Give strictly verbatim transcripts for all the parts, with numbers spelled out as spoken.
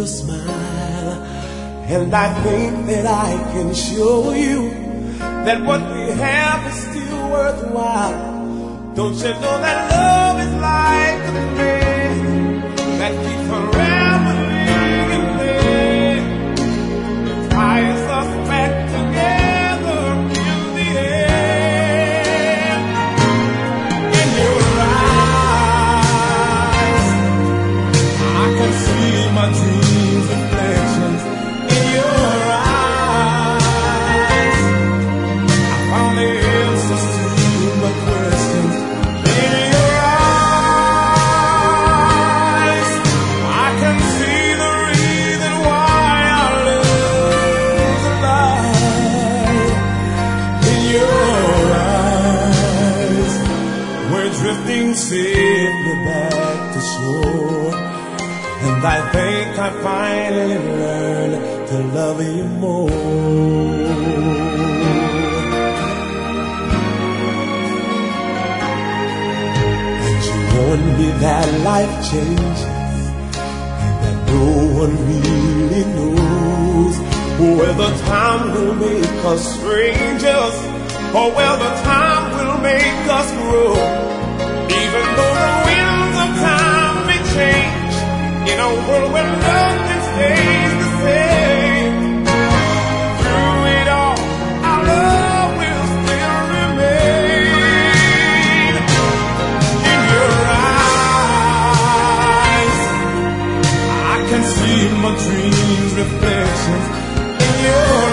your smile, and I think that I can show you that what we have is still worthwhile. Don't you know that love is like a thread that keeps forever leading, ties us back together in the end. In your eyes, I can see my dreams reflections. In your eyes, I found the answers to my questions. In your eyes, I can see the reason why our love's alive. In your eyes, we're drifting safely back to shore, and I think I finally learned to love you more. And you warned me that life changes, and that no one really knows whether time will make us strangers or whether time will make us grow. Even though the winds of time may change, in a world where nothing stays the same, through it all, our love will still remain. In your eyes, I can see my dreams' reflections. In your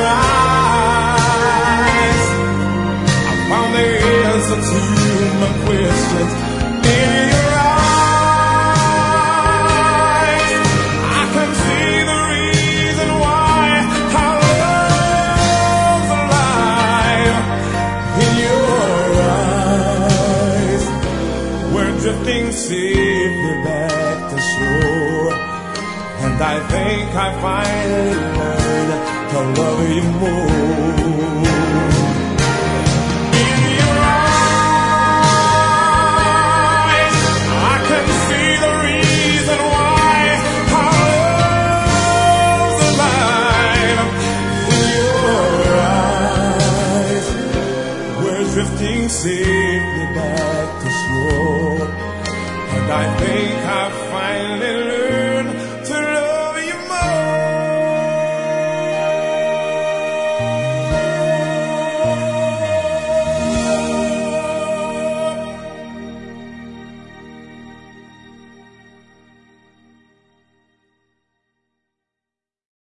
eyes, I found the answer to my questions. In your eyes, I can see the reason why our love's alive. In your eyes, we're drifting safely back to shore, and I think I finally